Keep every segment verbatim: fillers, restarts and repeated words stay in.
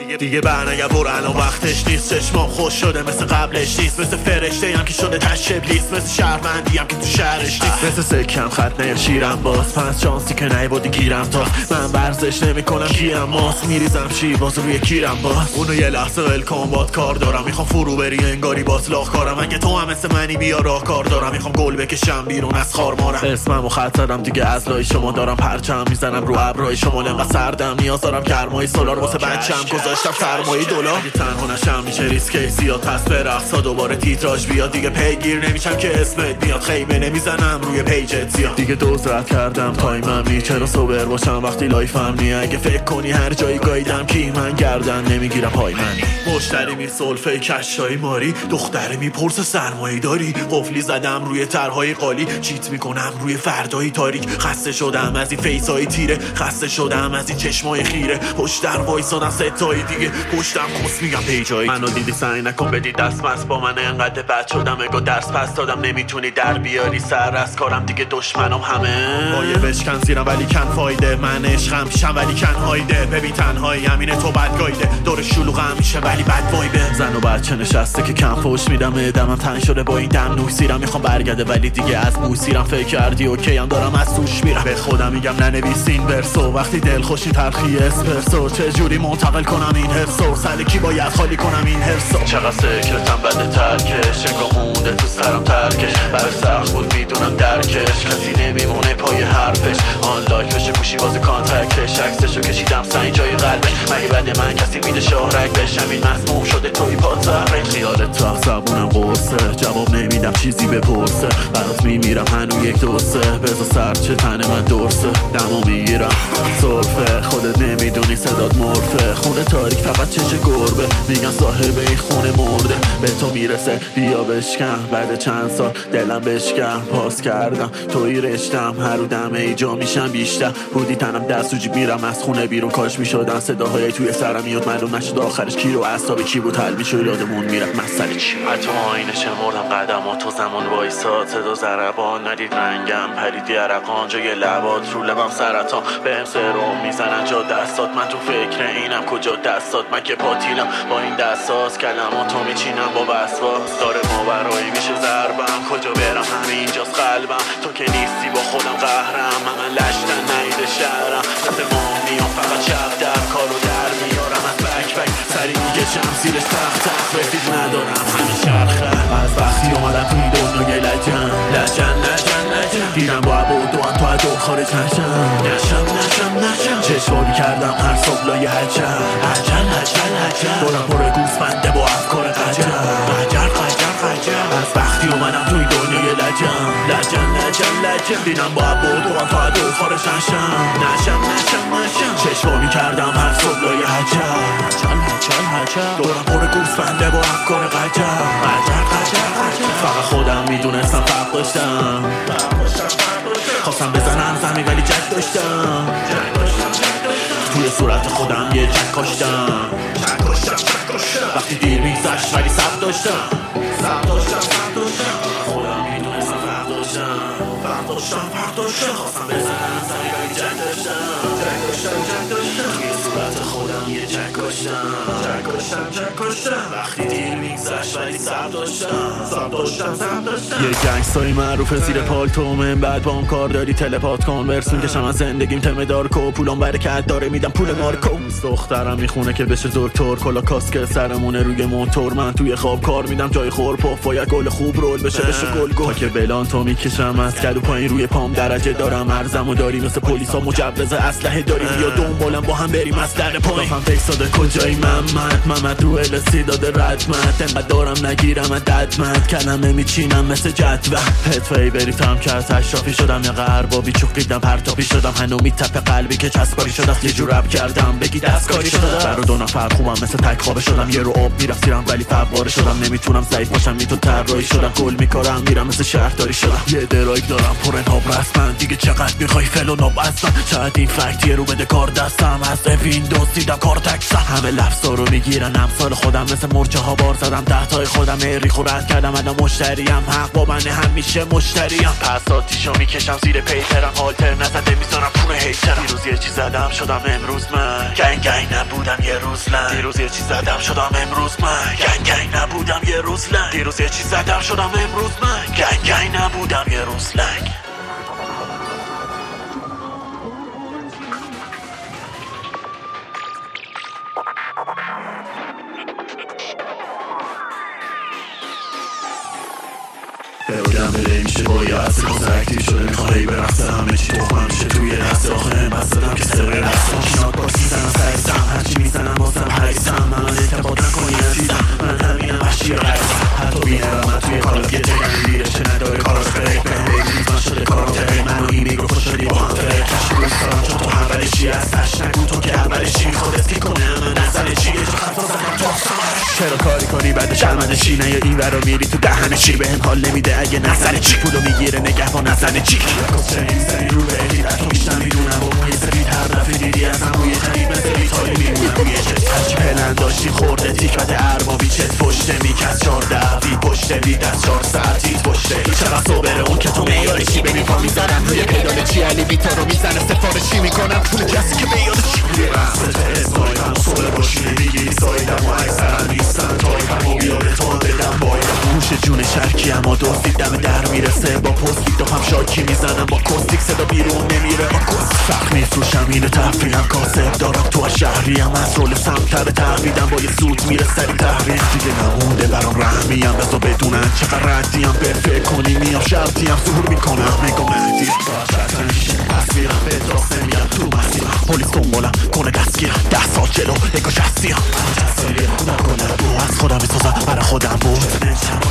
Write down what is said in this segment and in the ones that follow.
دیگه دیگه برنگه برو الان وقتش نیست. چشمام خوش شده مثل قبلش نیست. مثل فرشته هم که شده تش ابلیس. مثل شهروندی هم که تو شهرش نیست. مثل سکم خط نیر شیرم باز. پس شانسی که نیبودی گیرم تا من ورزش نمی کنم کیم ماس. میریزم شیر باز روی کیرم باز. اونو یه لحظه ول کن باد کار دارم. میخوام فرو بری انگاری باطلاق کارم. اگه تو هم مثل منی بیا راه کار دارم. میخوام گل بکشم بیرون از خارمارم. اسممو خط زدم دیگه از لای شما دارم پرچم میزنم رو ابرای شما. انقدر سردم نیاز دارم گرمای سولار واسه بچم گذاشتم سرمایه دلار. اگه تنها نشم میشه ریسک زیاد پس برقصا دوباره تیتراژ بیاد. دیگه پیگیر نمیشم که اسمت بیاد. خیمه نمیزنم روی پیجت زیاد. دیگه دوز رد کردم تایمم نی. چرا صبر باشم وقتی لایفم نی. اگه فکر کنی هر جایی گایدم کی من گردن نمیگیرم پای من. مشتری می سولفه کشای ماری. دختره میپرس سرمایه داری. قفلی زدم روی طرحهای قالی. چیت میکنم روی فردای تاریک. خسته شدم از این فیسای تیره. خسته شدم از این چشمای خیره. پشت در وایسادن ستای دیگه. پشتم کس میگم پیجایی. منو دیدی سعی نکن بدی دست مست با من. انقدر بد شدم اگه درس پس دادم. نمیتونی در بیاری سر از کارم دیگه. دشمنم همه بایه بشکن زیرم ولی کن فایده. من عشقم پیشم ولی کن هایده. ببین تنهایی همینه تو بد گایده. دور شلوغم میشه ولی بد وایبه. زن و بچه نشسته که کم فوش میدم. ادمم تنگ شده با این دم نوسیرم. میخوام برگرده ولی دیگه از موسیرم. فکر کردی اوکی هم دارم از توش میرم. به خودم میگم ننویسین ورسو. وقتی دل خوشی تلخی اسپرسو. چه جوری منتقل کنم این حسو. سلکی باید خالی کنم این حسو. چقدر سکرتم بده ترکش. انگاه مونده تو سرم ترکش. برای سخت بود میدونم درکش. کسی نمیمونه پای حرفش. آن لایک بشه گوشی باز کانتکتش. عکسشو کشیدم سعی جای قلبش. مگه بعد من کسی میده شهرک بشم. این مسموم شده توی پات زهرش. خیالت تو زبونم قرصه. جواب نمیدم چیزی بپرسه. برات میمیرم هنو یک دوسه. بذار سر چه تن من درسه. دمو میگیرم صرفه. خودت نمیدونی صدات مرفه. خونه تاریک فقط چش گربه. میگن صاحب این خونه مرده. به تو میرسه بیا بشکن. بعد چند سال دلم بشکن. پاس کردم توی رشتم. هر رو دمه ای جا میشم بیشتر. بودی تنم دست و جیب میرم از خونه بیرون. کاش میشدن صداهای توی سرم میاد. معلوم نشد آخرش کی رو اعصاب کی بود. حل میشد یادمون میرم مسئله چی. حتی آینه شمردم قدم و تو زمان وایساد. صدا ضربان ندید رنگم پریدی عرقان. جای لبات رو لبم سرطان. بهم سرم میزنن جا دستات. من تو فکر اینم کجا دستات. من که پاتیلم با این دستاس. کلماتو میچینم با وسواس. داره ماورایی میشه ضربم. کجا برم همینجاست قلبم. تو که نیستی با خودم قهرم. من لشتن نیده شهرم. مثل ماه میام فقط شب در کارو در میارم. از بک بک سری میکشم زیرش تخت تخت. رفیق ندارم همین شرخه. از وقتی اومدم توی دنیای لجن لجن لجن لجن. دیدم با عبود و تو عدو خارج نشم نشم نشم نشم. چشمانی کردم هر صبح لای حجم حجم حجم حجم. دورم پر گوسفنده با افکار قجم قجر قجر قجر. از وقتی اومدم توی دنیای لجن لجن لجن لجن. دیدم با عبود و تو عدو خارج نشم نشم نشم نشم. چشمانی کردم هر صبح لای حجم حجم حجم حجم. دورم پر گوسفنده با افکار قجر قجر قجر قجر. فقط خودم میدونستم فرق داشتم. خواستم بزنم زمین ولی جک داشتم. توی صورت خودم یه جک کاشتم. وقتی دیر میگذشت ولی صبر داشتم. صبر داشتم صبر داشتم. خودم میدونستم فرق داشتم. فرق داشتم فرق داشتم. خواستم بزنم زمین ولی جک داشتم. جک داشتم جک داشتم. توی صورت خودم یه جک کاشتم. جک کاشتم جک کاشتم. وقتی دیر میگذشت ولی صبر داشتم. صبر داشتم صبر داشتم. یه گنگستاری معروفه زیر پالتو. من بعد با هم کار داری تلپات کن. ورسون کشم از زندگیم تم دارکو. پولم برکت داره میدم پول مارکو. دخترم میخونه که بشه دکتر. کلا کاسک سرمونه روی موتور. من توی خواب کار میدم جای خور پف. باید گل خوب رول بشه بشه گل گل. که بلان تو میکشم از کدو پایین روی پام. درجه دارم ارزمو داری مثل پلیسا. مجوز اسلحه داری بیا دنبالم با هم بریم از در پایین. هم فیکساده کجایی محمد محمد رو السی داده ردمت. انقدر دارم نگیرم ددمت. کلمه میچینم مثل جدول. پتفی بریتم که از اشرافی شدم. یا غربابی چوقیدم پرتابی شدم. هنو میتپه قلبی که چسباری شد. یه جور رب کردم بگی دستکاری شده. برو دو نفر خوبم مثل تک خوابه شدم. یه رو آب میرفتیرم ولی فواره شدم. نمیتونم ضعیف باشم میتون طراحی شدم. گل میکارم میرم مثل شهرداری شدم. یه درایک دارم پر انتاب رسمن. دیگه چقدر میخوای فلو ناب اصلا. شاید این فکت یه رو بده کار دستم. از ویندوز دیدم کار تکسم. همه لفظا رو میگی میگیرن امثال خودم، مثل مرچه ها بار زدم ده تای خودم ریخ و رد کردم الان مشتریم، حق با منه همیشه مشتریم، پس آتیشو میکشم زیر پیپرم، هالتر نزده میذارم پونه هیترم، دیروز یه چی زدم شدم امروز من گنگ گنگ نبودم یه روز لنگ، دیروز یه چی زدم شدم امروز من گنگ گنگ نبودم یه روز لنگ، دیروز یه چی زدم شدم امروز من گنگ گنگ نبودم یه روز لنگ. بودم بله میشه باید از کاز اکتیو شده میخوایی برقصه همه چی تخمم میشه توی دست آخر هم بستدم که سبقه رستم شناک باش میزنم سریستم هرچی میزنم بازم حریستم من انتباط نکنی عزیزم من همینم وحشی غریزم حتی بینرم من توی کالاف یه تگم دیره چه نداره کاراش فریق بهم بیلیز من شده کارم تقیق من و این میگروفون شدی با هم فریق کشی روی سارم چون تو اولشی از تش نگو تو که اولشی میخواد اسکی کنه من نزنه چی یه خط رو زدم تو چرا کاری کنی بعد شرمنده چی نه یا این ورا میری تو دهنه چی بهم حال نمیده اگه نزنه چی پولو میگیره نگهبان نزنه چی کسچه میزنی رو به ادید تو بیشتر میدونم با موی سفید هر دفعه دیدی ازم روی جنید مثل بیتاری میمونم روی چت هرچی پلن داشتی خورده تیکت اربابی چت پشته میکس چارده وی پشته وید از چار ساعتیت پشته چقدر صبره اون که تو میاره چی ببین پا میزنم روی پیدال چی علی بیتا رو میزنه سفارشی میکنم پول کسی که میاره چی یه بحث تو اسمایدم صبح باشی نمیگی سایدم و اکثرم نیستن تایپم و بیاره تا بدم بایدم موش جون شرکی اما دوستید دم در میرسه با پستیک داپم شاکی میزنم با کستیک صدا بیرون نمیره با کست فرق میفروشم اینو تفریحم کاسب دارم تو از شهریم از رول سمتر تحویدم با یه سود میره سری تحریم دیگه نمونده برام رحمیم بزا بدونن چقدر ردیم به فکر کنی میام شرطیم ظهور میکنم نگاه مهدی باشد نمیشه پس میرم به درسته میرم تو مسیرم پولیس دنبالم کنه دستگیرم ده سال جلو اگه شستیم نکنه دو از خودم بسازم برای خودم بود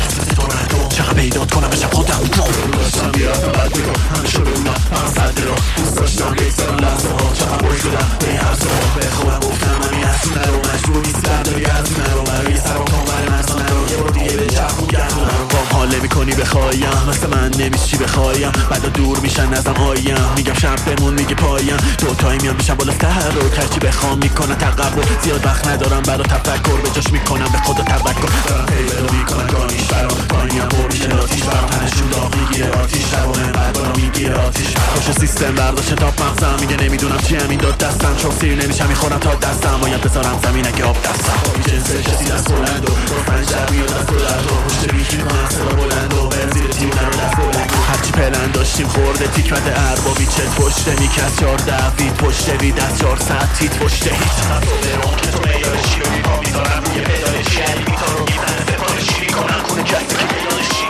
چقدر پیدات کنم بشم خودم داشتم بیارم بد بگم همیشه بمونم هم صد را دوست داشتم بگذارم لحظه ها چقدر باید بدم به این حرصه ها به خودم گفتم همین حسونه رو مجبور نیست برداری ازونه رو برای سرم کامل مرزانه رو یه بار دیگه به چرخون گردونه رو بام حال نمی کنی بخوایم مثل من نمیشی بخوایم بعدا دور میشن ازم آیم میگم شب بمون میگه پایم دوتایی میان میشن بالاتر رو هرچی بخوام میکنن تقبل زیاد وقت ندارم برا تفکر به جاش میکنم به خدا توکل دارم پیدا میکنم گانیش برام پایینم برمیشه آتیش برام تنشون داغ میگیره آتیش روانه برام میگیره آتیش خوش سیستم برداشت تاپ مغزم میگه نمیدونم چی همین داد دستم چون سیر نمیشم میخورم تا دستم باید بذارم زمین اگه آب دستم این جنسه کسی دست بلند و با پنجر میاد دست بلند و پشت بیش میکنم صدا بلند و برزیر تیونه رو دست بلند هرچی پلن داشتیم خورده تیکمت اربابی چت پشته میکس چارده وید پشته وید از چار ساعتیت پشته هیچ چقدر تو برون که تو میارشی و میپا میذارم روی پیدالشی علی بیتا رو میزنه سفارشی میکنم کنه کسی که میدانشی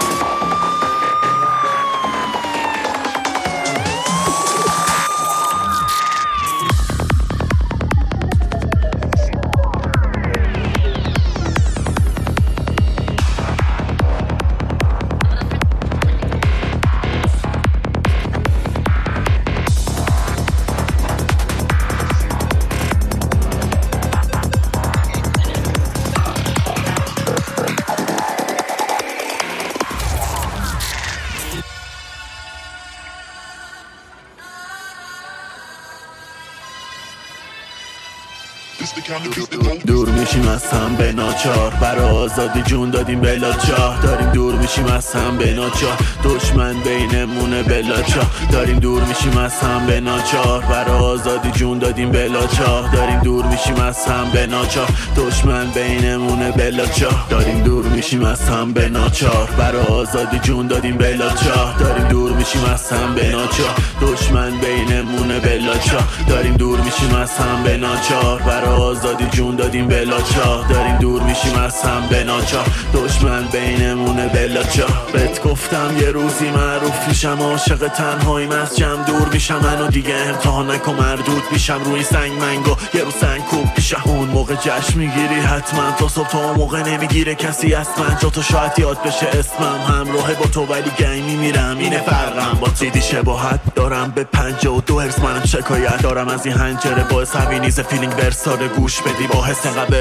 دور میشیم از هم به ناچار برای آزادی جون دادیم بلا چاه داریم دور میشیم از هم به ناچار دشمن بینمونه بلا چاه داریم دور میشیم از هم به ناچار برای آزادی جون دادیم بلا چاه داریم دور میشیم از هم به ناچار دشمن بینمونه بلا چاه داریم دور میشیم از هم به ناچار برای آزادی جون دادیم بلا چاه داریم دور میشیم از هم به ناچار دشمن بینمونه بلا چاه داریم دور میشیم از هم به ناچار برای آزادی جون دادیم بلا چاه داریم دور میشیم از هم به ناچار دشمن بینمونه بلا چاه بهت گفتم یه روزی معروف میشم عاشق تنهاییم از جمع دور میشم منو دیگه امتحان نکن مردود میشم روی سنگ منگو یه رو سنگ کوب میشم اون موقع جشن میگیری حتما تا صبح تا موقع نمیگیره کسی از من جا تو شاید یاد بشه اسمم همراه با تو ولی گنگ میمیرم اینه فرقم با دیدی شباهت دارم به پنجاه و دو هرس منم شکایت دارم از این هنجره باعث همین نیز فیلینگ برساره گوش بدی با حس انقدر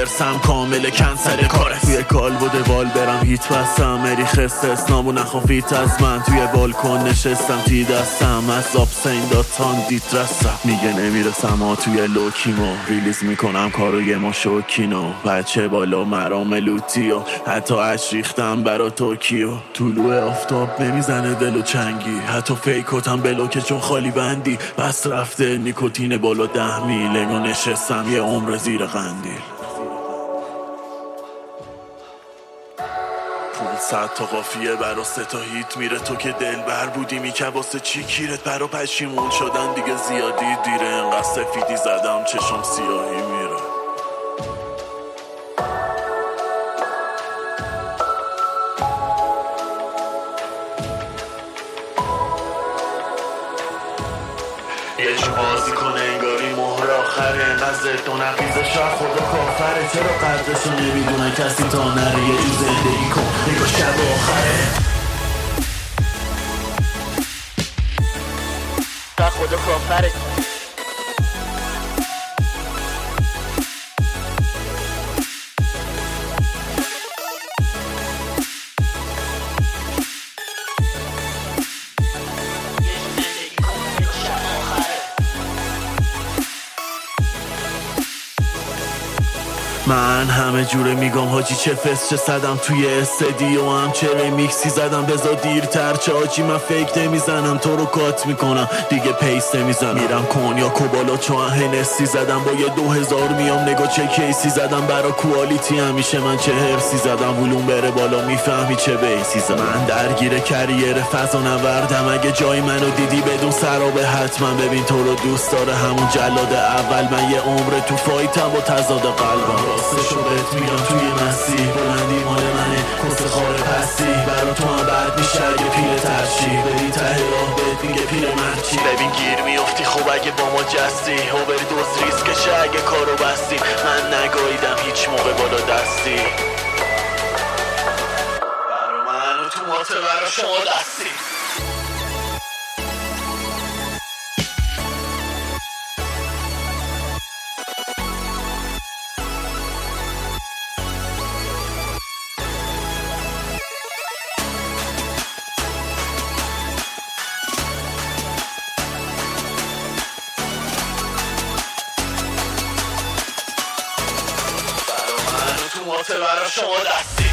برسم کامل کنسل کاره. توی کالبد بال برم هیت بستم مریخ استثنامو نخوافیت از من. توی بالکن نشستم تی دستم از آبسین داتان دیت رستم. میگه نمیرسم ها توی لوکیمو ریلیز میکنم کارو یه ما شوکینو. بچه بالا مرام لوتیو حتی اش ریختم برا توکیو. طلوع آفتاب نمیزنه دل و چنگی حتی فیکاتم بلوکه چون خالی بندی. بس رفته نیکوتین بالا ده میل انگار نشستم یه عمر زیر قندیل. پونصد تا قافیه برا سه تا هیت میره. تو که دلبر بودی میکه واسه چی کیرت برا پشیمون شدن دیگه زیادی دیره. انقدر سفیدی زدم چشم سیاهی میره. یه جو بازی کنه انگاری مهر آخره. انقدر زد و نقیزه شاید خدا کافره. چرا قدرشو نمیدونه کسی تا نره. یه جو زندگی کن نگاه شب آخره. تا خدا کافره. من همه جوره میگم حاجی چه فست چه صدم توی استدیو هم چه ریمیکسی زدم. بذار دیرتر چه حاجی من فیک نمیزنم تو رو کات میکنم دیگه پیست نمیزنم. میرم کنیا کوبالا چون هنسی زدم با یه دو هزار میام نگاه چه کیسی زدم. برا کوالیتی همیشه من چه هرسی زدم. ولوم بره بالا میفهمی چه بیسی زدم. من درگیر کریر فضا نوردم. اگه جای منو دیدی بدون سرابه حتما ببین تو رو دوست داره همون جلاد اول. من یه عمر تو فایتم با تضاد قلبم. راستشو بهت میگم توی مسیر بلندی مال منه کس خار پستی. برا تو هم بد میشه اگه پیر ترشی بری ته راه بهت میگه پیر مرچی. ببین گیر میافتی خب اگه با ما جستی ها بری دوز ریسکشه اگه کارو بستی. من نگاهیدم هیچ موقع بالا دستی. برا من و تو ماته برا شما دستی. تو ماته برا شما دستی.